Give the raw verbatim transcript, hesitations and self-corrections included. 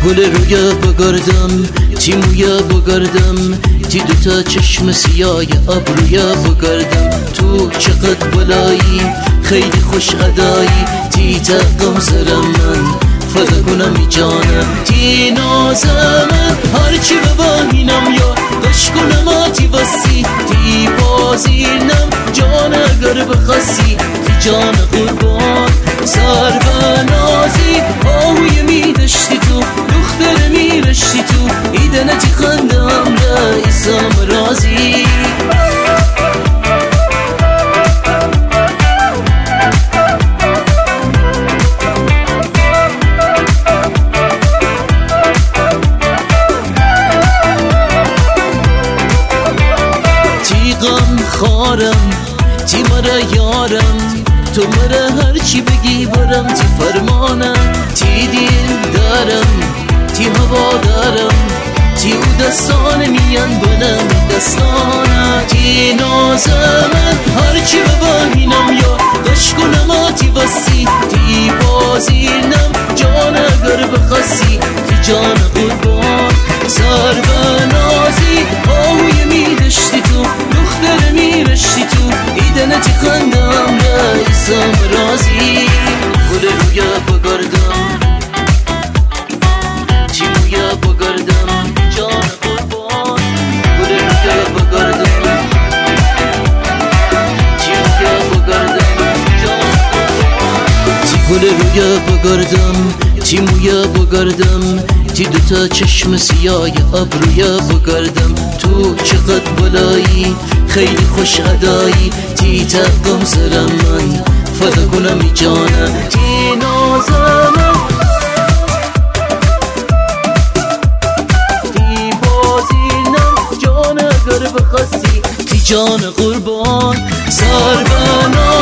گل رویا بگردم، تی مویا بگردم، تی دوتا چشم سیای ابرویا بگردم. تو چقدر بلایی، خیلی خوش ادایی، تی تقم سرم من فدا کنم جانم. تی نازم هرچی ببینم یا دش کنم آتی وسی، تی بازینم جان اگر بخسی، تی جان قربان سر و نازی. آهوی می دشتی تو دختر می رشتی تو، ایدنه تی خندم رئیسم رازی. خارم تی مرا یارم، تو مرا هرچی بگی برم، تی فرمانم، تی دین دارم، تی هوا دارم، تی او دستان میان بنم دستانم. تی نازم هرچی ببینم یا دش کنم آتی وسی، تی بازینم جان اگر بخسی، تی جان قربان سر و نازی. آهوی می دشتی تو دختر می رشتی تو، ایدنه تی خندم رئیسم رازی. گل رویا بگردم، تی مویا بگردم، جان قربان. گل رویا بگردم، تی مویا بگردم، جان قربان. تی گل رویا بگردم، تی مویا بگردم، تی دوتا چشم سیای ابرویا بگردم. تو چقدر بلایی، خیلی خوش ادایی، تی تقم سرم من فدا کنم جانم. تی نازم تی بازینم جان اگر بخواستی، تی جان قربان سر و